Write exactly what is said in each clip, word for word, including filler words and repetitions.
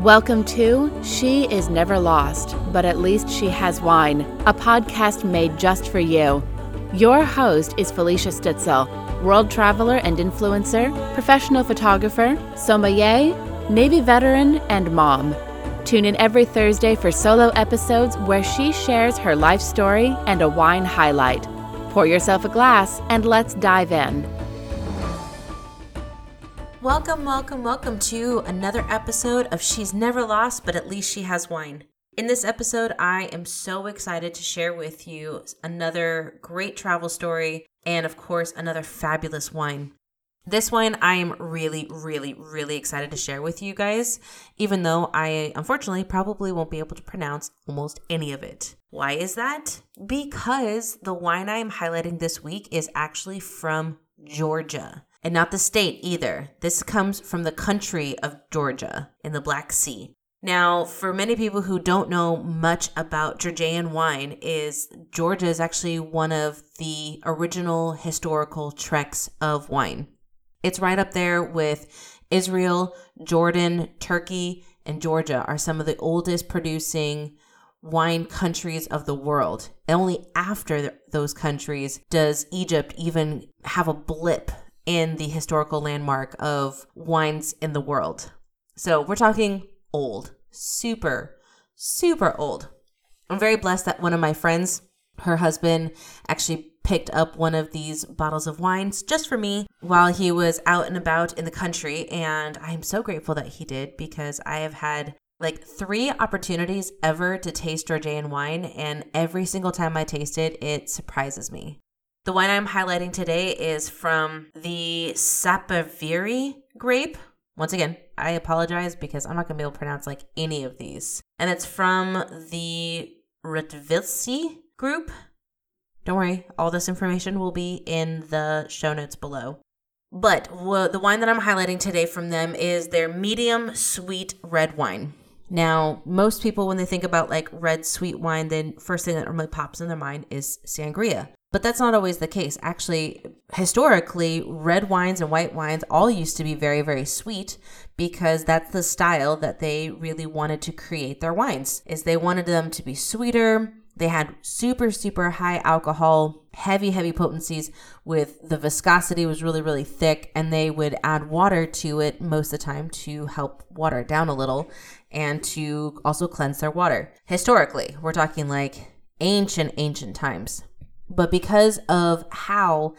Welcome to She Is Never Lost, but at least she has wine, a podcast made just for you. Your host is Felicia Stitzel, world traveler and influencer, professional photographer, sommelier, Navy veteran, and mom. Tune in every Thursday for solo episodes where she shares her life story and a wine highlight. Pour yourself a glass and let's dive in. Welcome, welcome, welcome to another episode of She's Never Lost, but at least she has wine. In this episode, I am so excited to share with you another great travel story and, of course, another fabulous wine. This wine I am really, really, really excited to share with you guys, even though I, unfortunately, probably won't be able to pronounce almost any of it. Why is that? Because the wine I am highlighting this week is actually from Georgia. And not the state either. This comes from the country of Georgia in the Black Sea. Now, for many people who don't know much about Georgian wine, is Georgia is actually one of the original historical treks of wine. It's right up there with Israel, Jordan, Turkey, and Georgia are some of the oldest producing wine countries of the world. And only after those countries does Egypt even have a blip in the historical landmark of wines in the world. So we're talking old, super, super old. I'm very blessed that one of my friends, her husband, actually picked up one of these bottles of wines just for me while he was out and about in the country. And I'm so grateful that he did, because I have had like three opportunities ever to taste Georgian wine. And every single time I taste it, it surprises me. The wine I'm highlighting today is from the Sapaviri grape. Once again, I apologize because I'm not going to be able to pronounce like any of these. And it's from the Rtvilsi group. Don't worry, all this information will be in the show notes below. But w- the wine that I'm highlighting today from them is their medium sweet red wine. Now, most people, when they think about like red sweet wine, then first thing that normally pops in their mind is sangria. But that's not always the case. Actually, historically, red wines and white wines all used to be very, very sweet, because that's the style that they really wanted to create their wines, is they wanted them to be sweeter. They had super, super high alcohol, heavy, heavy potencies with the viscosity was really, really thick, and they would add water to it most of the time to help water it down a little and to also cleanse their water. Historically, we're talking like ancient, ancient times. But because of how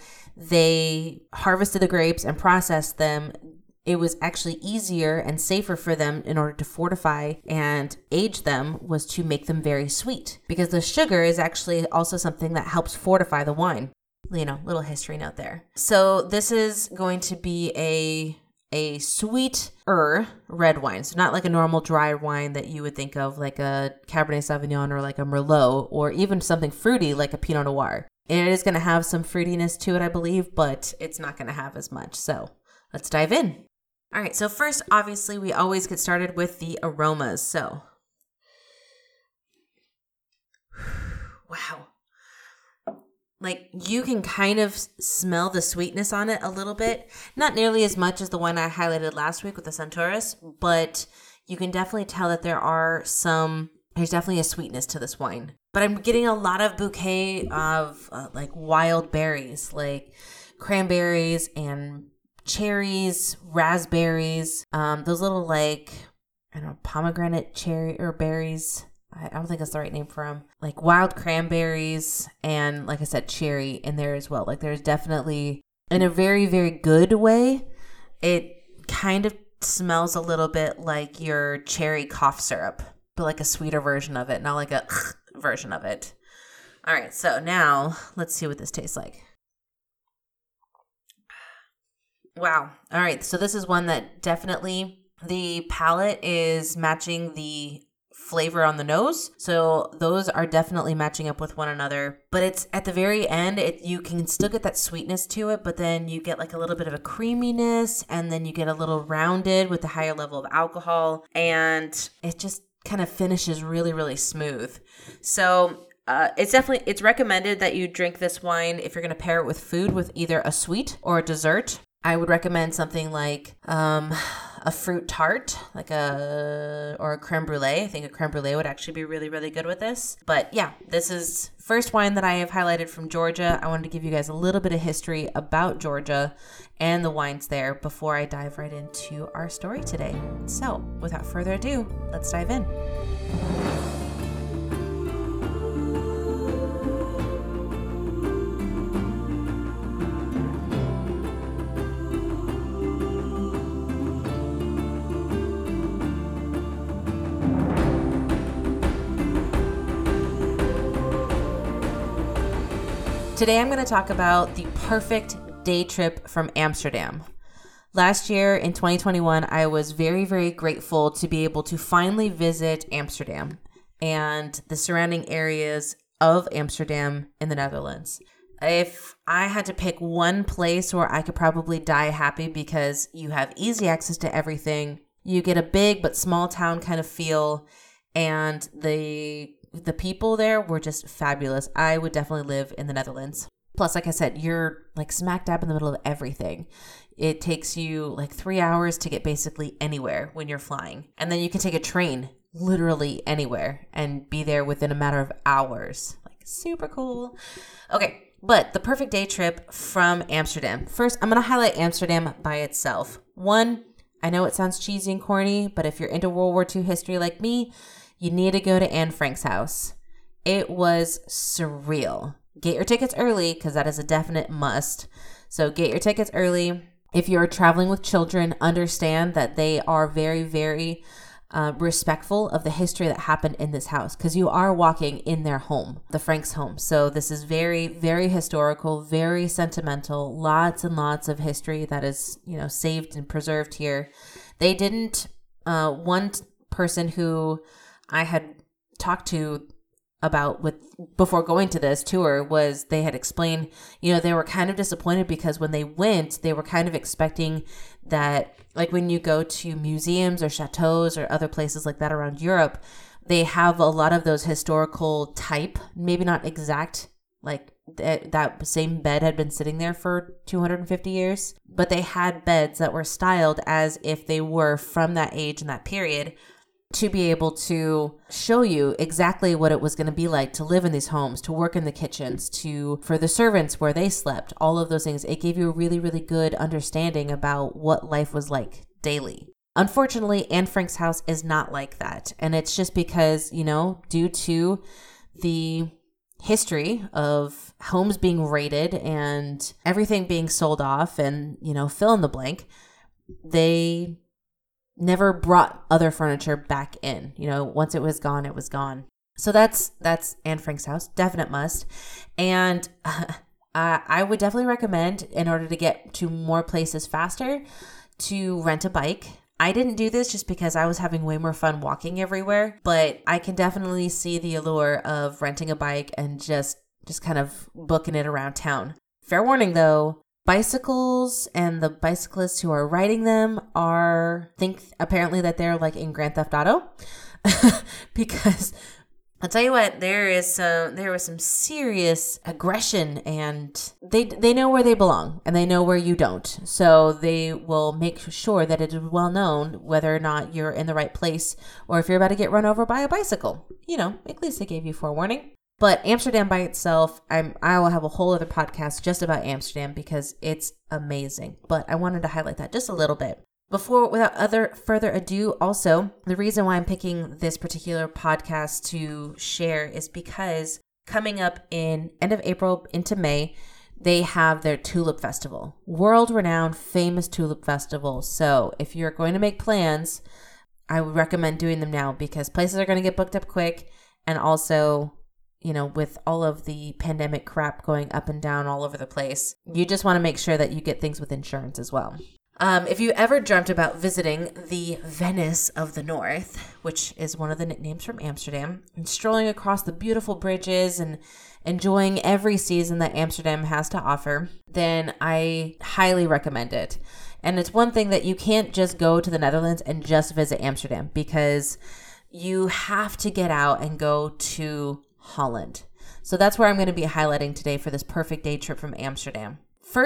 they harvested the grapes and processed them, it was actually easier and safer for them in order to fortify and age them, was to make them very sweet, because the sugar is actually also something that helps fortify the wine. You know, little history note there. So this is going to be a a sweeter red wine. So not like a normal dry wine that you would think of, like a Cabernet Sauvignon or like a Merlot, or even something fruity like a Pinot Noir. It is going to have some fruitiness to it, I believe, but it's not going to have as much. So let's dive in. All right, so first, obviously, we always get started with the aromas. So, wow. Like, you can kind of smell the sweetness on it a little bit. Not nearly as much as the one I highlighted last week with the Centaurus, but you can definitely tell that there are some, there's definitely a sweetness to this wine. But I'm getting a lot of bouquet of uh, like wild berries, like cranberries and cherries, raspberries, um, those little like, I don't know, pomegranate cherry or berries. I don't think that's the right name for them. Like wild cranberries and, like I said, cherry in there as well. Like there's definitely, in a very, very good way, it kind of smells a little bit like your cherry cough syrup, but like a sweeter version of it, not like a version of it. All right, so now let's see what this tastes like. Wow. All right, so this is one that definitely, the palate is matching the flavor on the nose. So those are definitely matching up with one another. But it's at the very end, it you can still get that sweetness to it, but then you get like a little bit of a creaminess, and then you get a little rounded with the higher level of alcohol, and it just kind of finishes really, really smooth. So uh, it's definitely, it's recommended that you drink this wine if you're going to pair it with food, with either a sweet or a dessert. I would recommend something like um, a fruit tart, like a, or a creme brulee. I think a creme brulee would actually be really, really good with this. But yeah, this is first wine that I have highlighted from Georgia. I wanted to give you guys a little bit of history about Georgia and the wines there before I dive right into our story today. So without further ado, let's dive in. Today I'm going to talk about the perfect day trip from Amsterdam. Last year in twenty twenty-one, I was very, very grateful to be able to finally visit Amsterdam and the surrounding areas of Amsterdam in the Netherlands. If I had to pick one place where I could probably die happy because you have easy access to everything, you get a big but small town kind of feel, and the The people there were just fabulous. I would definitely live in the Netherlands. Plus, like I said, you're like smack dab in the middle of everything. It takes you like three hours to get basically anywhere when you're flying. And then you can take a train literally anywhere and be there within a matter of hours. Like super cool. Okay, but the perfect day trip from Amsterdam. First, I'm going to highlight Amsterdam by itself. One, I know it sounds cheesy and corny, but if you're into World War Two history like me, you need to go to Anne Frank's house. It was surreal. Get your tickets early because that is a definite must. So get your tickets early. If you're traveling with children, understand that they are very, very uh, respectful of the history that happened in this house because you are walking in their home, the Franks' home. So this is very, very historical, very sentimental, lots and lots of history that is, you know, saved and preserved here. They didn't, uh, one person who I had talked to about with before going to this tour was they had explained, you know, they were kind of disappointed because when they went, they were kind of expecting that, like when you go to museums or chateaus or other places like that around Europe, they have a lot of those historical type, maybe not exact, like th- that same bed had been sitting there for two hundred fifty years, but they had beds that were styled as if they were from that age and that period, to be able to show you exactly what it was going to be like to live in these homes, to work in the kitchens, to for the servants where they slept, all of those things. It gave you a really, really good understanding about what life was like daily. Unfortunately, Anne Frank's house is not like that. And it's just because, you know, due to the history of homes being raided and everything being sold off and, you know, fill in the blank, they never brought other furniture back in. You know, once it was gone, it was gone. So that's that's Anne Frank's house, definite must. And uh, I would definitely recommend, in order to get to more places faster, to rent a bike. I didn't do this just because I was having way more fun walking everywhere, but I can definitely see the allure of renting a bike and just just kind of booking it around town. Fair warning though, bicycles and the bicyclists who are riding them are think apparently that they're like in Grand Theft Auto because I'll tell you what, there is some there was some serious aggression, and they they know where they belong and they know where you don't. So they will make sure that it is well known whether or not you're in the right place or if you're about to get run over by a bicycle. You know, at least they gave you forewarning. But Amsterdam by itself, I'm, I will have a whole other podcast just about Amsterdam because it's amazing. But I wanted to highlight that just a little bit. Before, without other further ado, also, the reason why I'm picking this particular podcast to share is because coming up in end of April into May, they have their Tulip Festival. World-renowned, famous Tulip Festival. So if you're going to make plans, I would recommend doing them now because places are going to get booked up quick, and also, you know, with all of the pandemic crap going up and down all over the place, you just want to make sure that you get things with insurance as well. Um, if you ever dreamt about visiting the Venice of the North, which is one of the nicknames from Amsterdam, and strolling across the beautiful bridges and enjoying every season that Amsterdam has to offer, then I highly recommend it. And it's one thing that you can't just go to the Netherlands and just visit Amsterdam, because you have to get out and go to Holland. So that's where I'm going to be highlighting today for this perfect day trip from Amsterdam. First,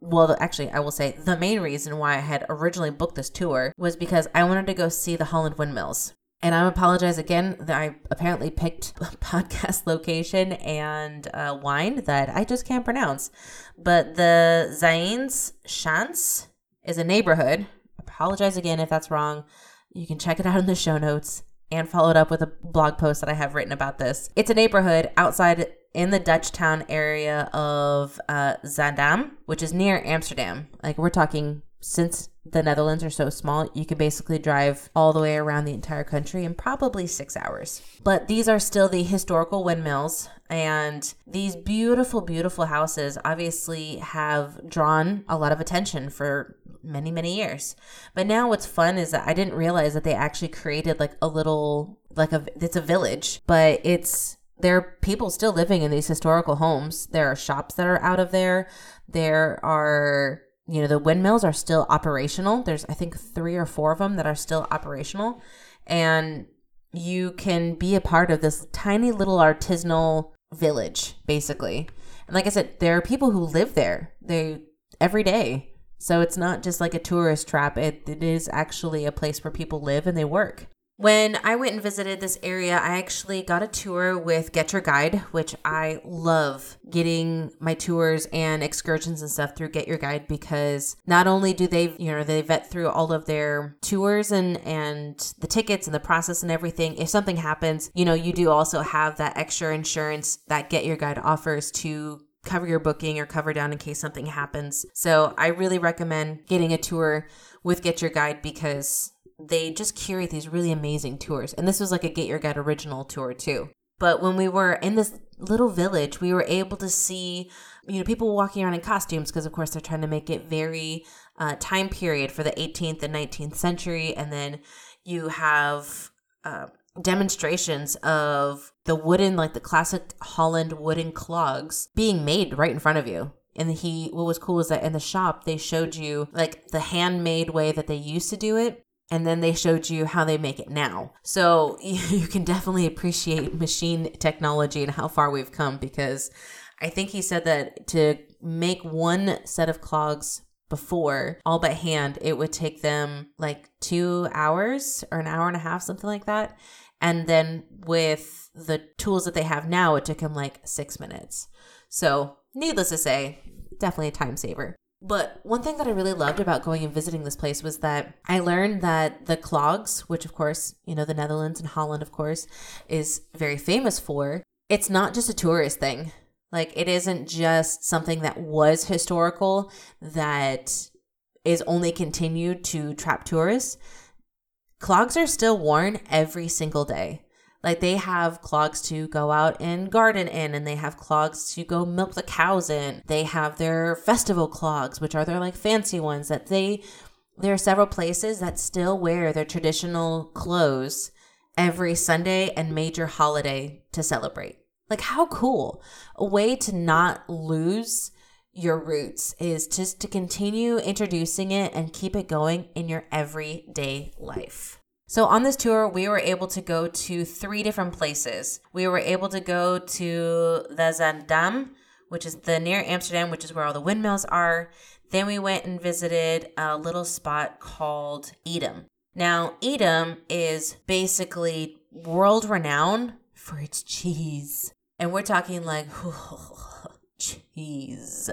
well, actually, I will say the main reason why I had originally booked this tour was because I wanted to go see the Holland windmills. And I apologize again that I apparently picked a podcast location and uh, wine that I just can't pronounce. But the Zaens Schans is a neighborhood. Apologize again if that's wrong. You can check it out in the show notes and follow it up with a blog post that I have written about this. It's a neighborhood outside in the Dutch town area of uh, Zaandam, which is near Amsterdam. Like we're talking, since the Netherlands are so small, you can basically drive all the way around the entire country in probably six hours. But these are still the historical windmills, and these beautiful, beautiful houses obviously have drawn a lot of attention for many, many years. But now what's fun is that I didn't realize that they actually created like a little, like a, it's a village, but it's, there are people still living in these historical homes. There are shops that are out of there. There are, you know, the windmills are still operational. There's, I think, three or four of them that are still operational. And you can be a part of this tiny little artisanal village, basically. And like I said, there are people who live there they every day. So it's not just like a tourist trap. It, it is actually a place where people live and they work. When I went and visited this area, I actually got a tour with Get Your Guide, which I love getting my tours and excursions and stuff through Get Your Guide, because not only do they, you know, they vet through all of their tours and, and the tickets and the process and everything. If something happens, you know, you do also have that extra insurance that Get Your Guide offers to cover your booking or cover down in case something happens. So I really recommend getting a tour with Get Your Guide because they just curate these really amazing tours. And this was like a Get Your Guide original tour too. But when we were in this little village, we were able to see, you know, people walking around in costumes because, of course, they're trying to make it very uh, time period for the eighteenth and nineteenth century. And then you have uh, demonstrations of the wooden, like the classic Holland wooden clogs being made right in front of you. And he, what was cool is that in the shop, they showed you like the handmade way that they used to do it. And then they showed you how they make it now. So you can definitely appreciate machine technology and how far we've come, because I think he said that to make one set of clogs before, all by hand, it would take them like two hours or an hour and a half, something like that. And then with the tools that they have now, it took him like six minutes. So needless to say, definitely a time saver. But one thing that I really loved about going and visiting this place was that I learned that the clogs, which of course, you know, the Netherlands and Holland, of course, is very famous for, it's not just a tourist thing. Like, it isn't just something that was historical that is only continued to trap tourists. Clogs are still worn every single day. Like, they have clogs to go out and garden in, and they have clogs to go milk the cows in. They have their festival clogs, which are their like fancy ones that they, there are several places that still wear their traditional clothes every Sunday and major holiday to celebrate. Like, how cool. A way to not lose your roots is just to continue introducing it and keep it going in your everyday life. So on this tour, we were able to go to three different places. We were able to go to the Zaandam, which is the near Amsterdam, which is where all the windmills are. Then we went and visited a little spot called Edam. Now, Edam is basically world renowned for its cheese. And we're talking like, oh, cheese.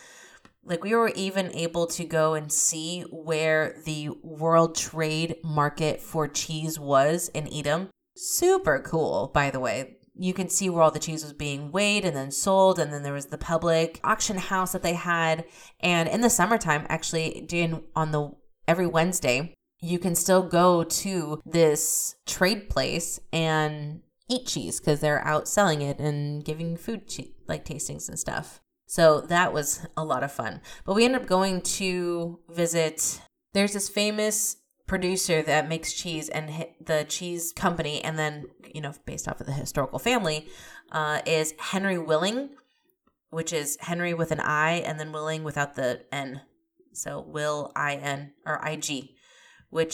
Like, we were even able to go and see where the World Trade Market for cheese was in Edam. Super cool, by the way. You can see where all the cheese was being weighed and then sold. And then there was the public auction house that they had. And in the summertime, actually, doing on the every Wednesday, you can still go to this trade place and eat cheese because they're out selling it and giving food che- like tastings and stuff. So that was a lot of fun. But we ended up going to visit, there's this famous producer that makes cheese, and the cheese company, and then, you know, based off of the historical family, uh, is Henry Willing, which is Henry with an I and then Willing without the N. So Will I N or I G, which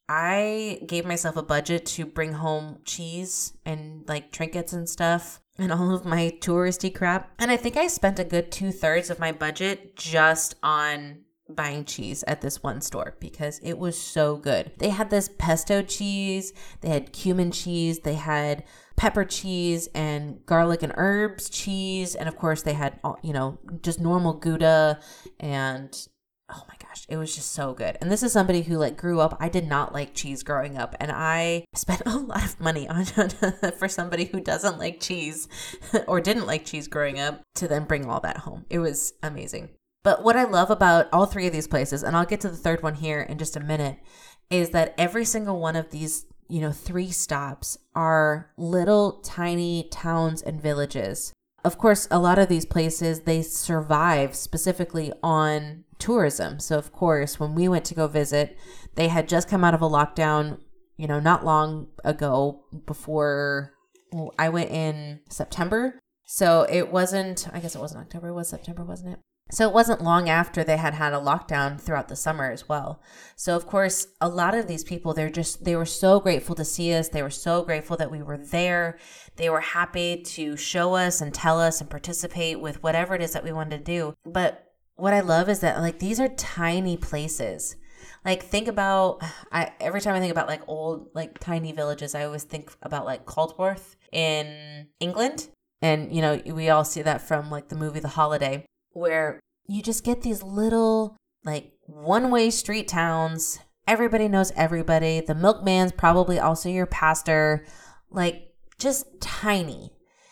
I gave myself a budget to bring home cheese and like trinkets and stuff and all of my touristy crap. And I think I spent a good two thirds of my budget just on buying cheese at this one store because it was so good. They had this pesto cheese, they had cumin cheese, they had pepper cheese and garlic and herbs cheese. And of course they had, you know, just normal Gouda and oh my gosh, it was just so good. And this is somebody who like grew up, I did not like cheese growing up. And I spent a lot of money on for somebody who doesn't like cheese or didn't like cheese growing up to then bring all that home. It was amazing. But what I love about all three of these places, and I'll get to the third one here in just a minute, is that every single one of these, you know, three stops are little tiny towns and villages. Of course, a lot of these places, they survive specifically on tourism. So of course, when we went to go visit, they had just come out of a lockdown, you know, not long ago before well, I went in September. So it wasn't, I guess it wasn't October, it was September, wasn't it? So it wasn't long after they had had a lockdown throughout the summer as well. So of course, a lot of these people, they're just, they were so grateful to see us. They were so grateful that we were there. They were happy to show us and tell us and participate with whatever it is that we wanted to do. But what I love is that like, these are tiny places. Like think about, I every time I think about like old, like tiny villages, I always think about like Caldsworth in England. And, you know, we all see that from like the movie The Holiday, where you just get these little like one-way street towns. Everybody knows everybody. The milkman's probably also your pastor, like just tiny.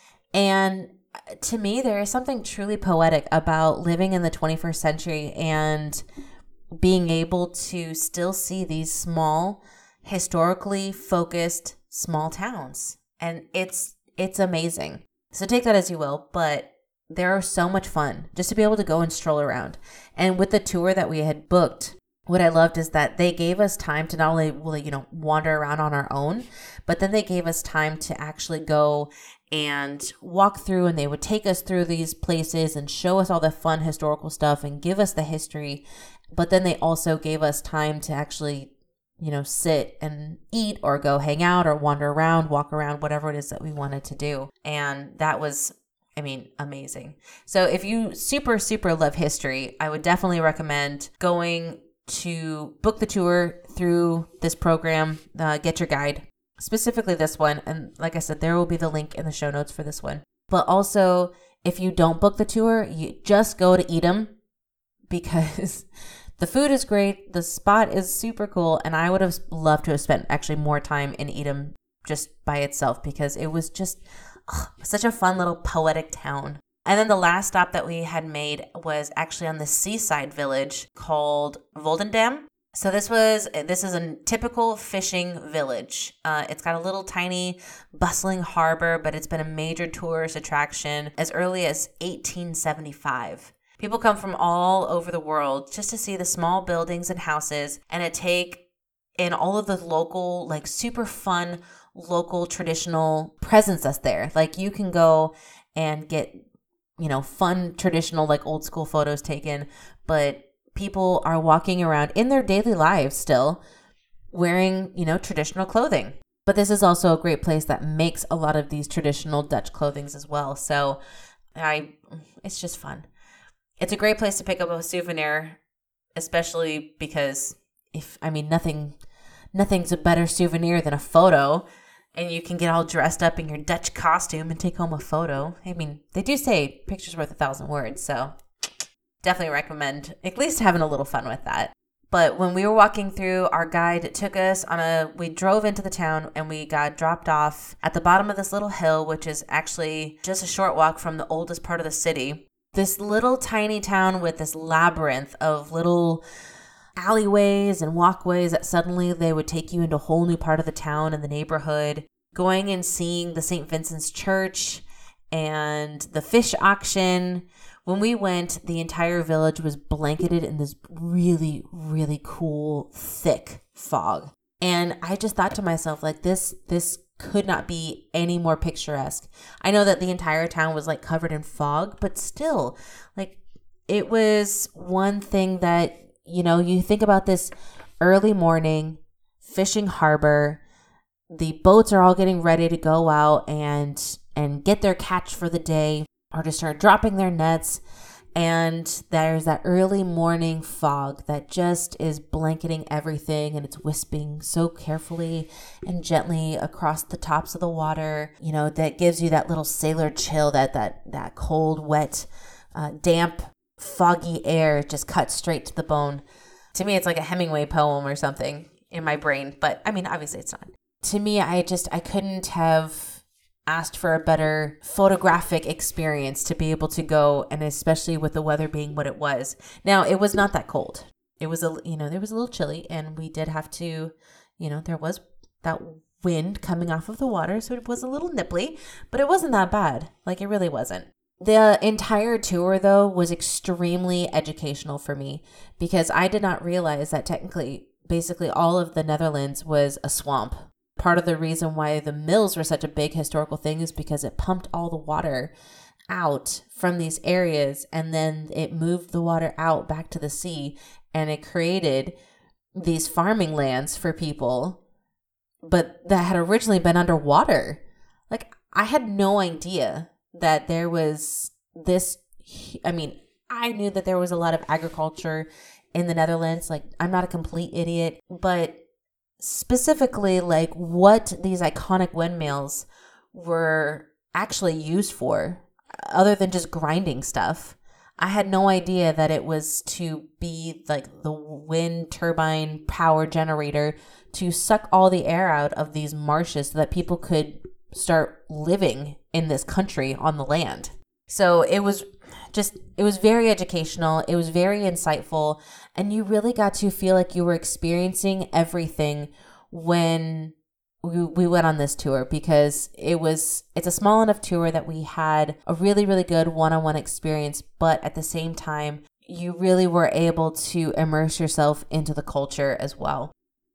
And to me, there is something truly poetic about living in the twenty-first century and being able to still see these small, historically focused small towns. And it's it's amazing. So take that as you will, but they're so much fun just to be able to go and stroll around. And with the tour that we had booked, what I loved is that they gave us time to not only, well, you know, wander around on our own, but then they gave us time to actually go and walk through, and they would take us through these places and show us all the fun historical stuff and give us the history. But then they also gave us time to actually, you know, sit and eat or go hang out or wander around, walk around, whatever it is that we wanted to do. And that was, I mean, amazing. So if you super, super love history, I would definitely recommend going to book the tour through this program, uh, Get Your Guide, specifically this one. And like I said, there will be the link in the show notes for this one. But also, if you don't book the tour, you just go to Edam because the food is great. The spot is super cool. And I would have loved to have spent actually more time in Edam just by itself because it was just oh, such a fun little poetic town. And then the last stop that we had made was actually on the seaside village called Voldendam. So this was this is a typical fishing village. Uh, it's got a little tiny bustling harbor, but it's been a major tourist attraction as early as eighteen seventy-five. People come from all over the world just to see the small buildings and houses and to take in all of the local, like super fun, local traditional presence that's there. Like you can go and get, you know, fun, traditional, like old school photos taken, but people are walking around in their daily lives still wearing, you know, traditional clothing. But this is also a great place that makes a lot of these traditional Dutch clothings as well. So I, it's just fun. It's a great place to pick up a souvenir, especially because if, I mean, nothing, nothing's a better souvenir than a photo. And you can get all dressed up in your Dutch costume and take home a photo. I mean, they do say picture's worth a thousand words, so definitely recommend at least having a little fun with that. But when we were walking through, our guide took us on a, we drove into the town and we got dropped off at the bottom of this little hill, which is actually just a short walk from the oldest part of the city. This little tiny town with this labyrinth of little alleyways and walkways that suddenly they would take you into a whole new part of the town and the neighborhood. Going and seeing the Saint Vincent's Church and the fish auction. When we went, the entire village was blanketed in this really, really cool, thick fog. And I just thought to myself, like, this, this could not be any more picturesque. I know that the entire town was like covered in fog, but still, like, it was one thing that, you know, you think about this early morning, fishing harbor. The boats are all getting ready to go out and and get their catch for the day or to start dropping their nets. And there's that early morning fog that just is blanketing everything, and it's wisping so carefully and gently across the tops of the water. You know, that gives you that little sailor chill, that that that cold, wet, uh, damp, foggy air just cuts straight to the bone. To me, it's like a Hemingway poem or something in my brain, but I mean, obviously it's not. To me, I just, I couldn't have asked for a better photographic experience to be able to go, and especially with the weather being what it was. Now, it was not that cold. It was a, you know, there was a little chilly, and we did have to, you know, there was that wind coming off of the water, so it was a little nipply, but it wasn't that bad. Like, it really wasn't. The entire tour, though, was extremely educational for me because I did not realize that technically, basically all of the Netherlands was a swamp. Part of the reason why the mills were such a big historical thing is because it pumped all the water out from these areas, and then it moved the water out back to the sea, and it created these farming lands for people, but that had originally been underwater. Like, I had no idea that there was this, I mean, I knew that there was a lot of agriculture in the Netherlands. Like, I'm not a complete idiot, but specifically, like, what these iconic windmills were actually used for, other than just grinding stuff. I had no idea that it was to be like the wind turbine power generator to suck all the air out of these marshes so that people could start living in this country on the land. So it was just, it was very educational. It was very insightful. And you really got to feel like you were experiencing everything when we, we went on this tour, because it was, it's a small enough tour that we had a really, really good one-on-one experience. But at the same time, you really were able to immerse yourself into the culture as well.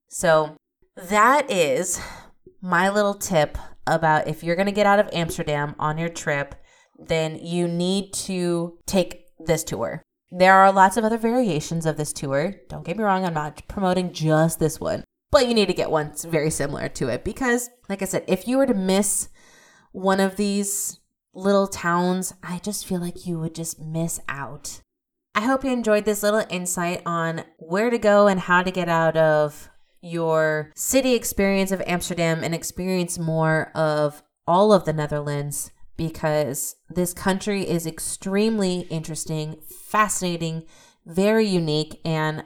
So that is my little tip about if you're going to get out of Amsterdam on your trip, then you need to take this tour. There are lots of other variations of this tour. Don't get me wrong, I'm not promoting just this one, but you need to get one very similar to it because, like I said, if you were to miss one of these little towns, I just feel like you would just miss out. I hope you enjoyed this little insight on where to go and how to get out of your city experience of Amsterdam and experience more of all of the Netherlands, because this country is extremely interesting, fascinating, very unique, and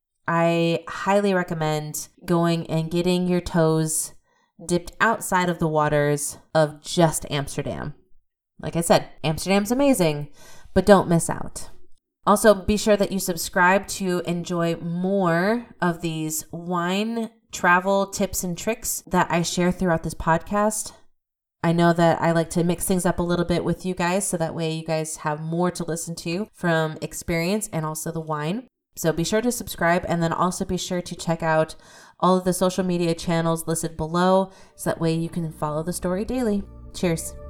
I highly recommend going and getting your toes dipped outside of the waters of just Amsterdam. Like I said, Amsterdam's amazing, but don't miss out. Also, be sure that you subscribe to enjoy more of these wine travel tips and tricks that I share throughout this podcast. I know that I like to mix things up a little bit with you guys, so that way you guys have more to listen to from experience and also the wine. So be sure to subscribe, and then also be sure to check out all of the social media channels listed below, so that way you can follow the story daily. Cheers.